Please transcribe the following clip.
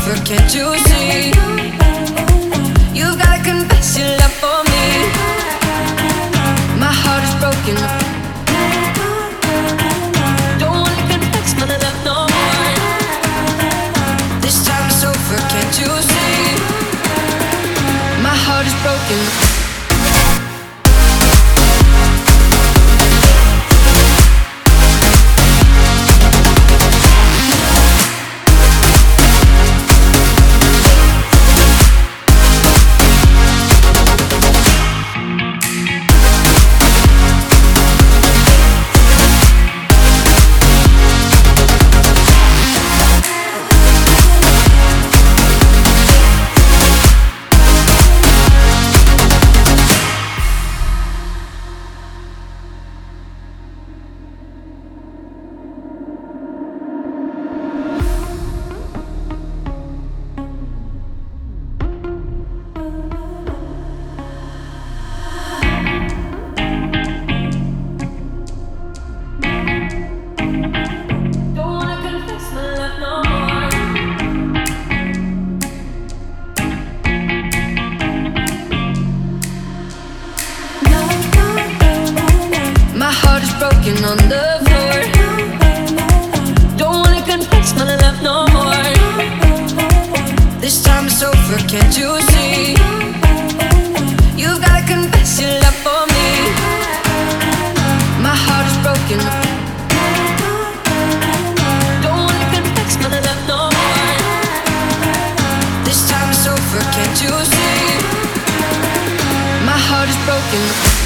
over, can't you see? You've gotta confess your love for me. My heart is broken. Don't wanna confess my love no more. This time it's over, can't you see? My heart is broken. Broken on the floor. Don't wanna confess my love no more. This time it's over, can't you see? You've gotta confess your love for me. My heart is broken. Don't wanna confess my love no more. This time it's over, can't you see? My heart is broken.